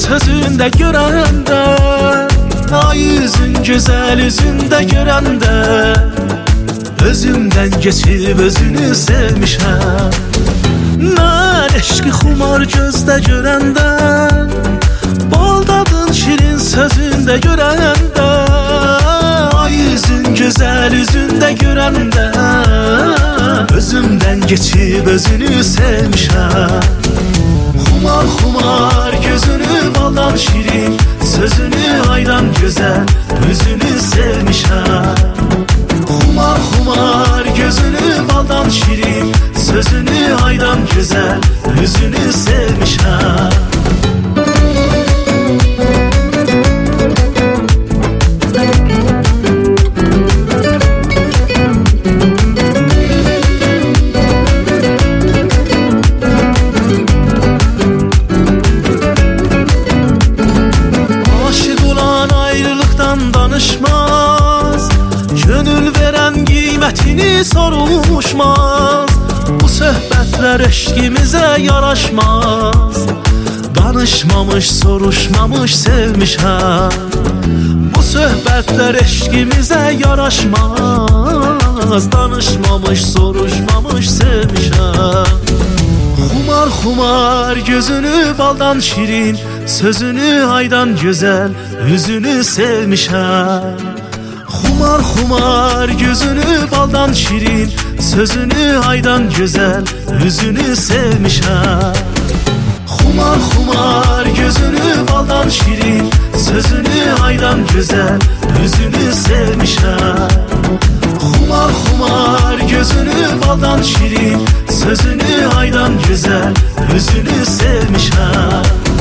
sözünde görende, ay yüzün güzel yüzünde görende, özümden geçip özünü sevmişəm. Mən eşqi xumar gözdə görəndə, bal dadın şirin sözündə görəndə, ay yüzün güzel yüzündə görəndə, özümden geçip özünü sevmişəm. Xumar xumar gözünü baldan şirin, sözünü aydan güzel, üzünü sevmişəm. Xumar xumar gözünü baldan şirin, sözünü aydan güzel, üzünü sevmişəm. Danışmaz, gönül veren qiymətini soruşmaz. Bu söhbətlər eşqimizə yaraşmaz. Danışmamış, soruşmamış sevmişəm. Bu söhbətlər eşqimizə yaraşmaz. Danışmamış, soruşmamış sevmişəm. Xumar xumar gözünü baldan şirin, sözünü aydan güzel, üzünü sevmişəm. Xumar xumar gözünü baldan şirin, sözünü aydan güzel, üzünü sevmişəm. Xumar xumar gözünü baldan şirin, sözünü aydan güzel, üzünü sevmişəm. Xumar xumar gözünü baldan şirin, sözünü aydan güzel, üzünü sevmişəm.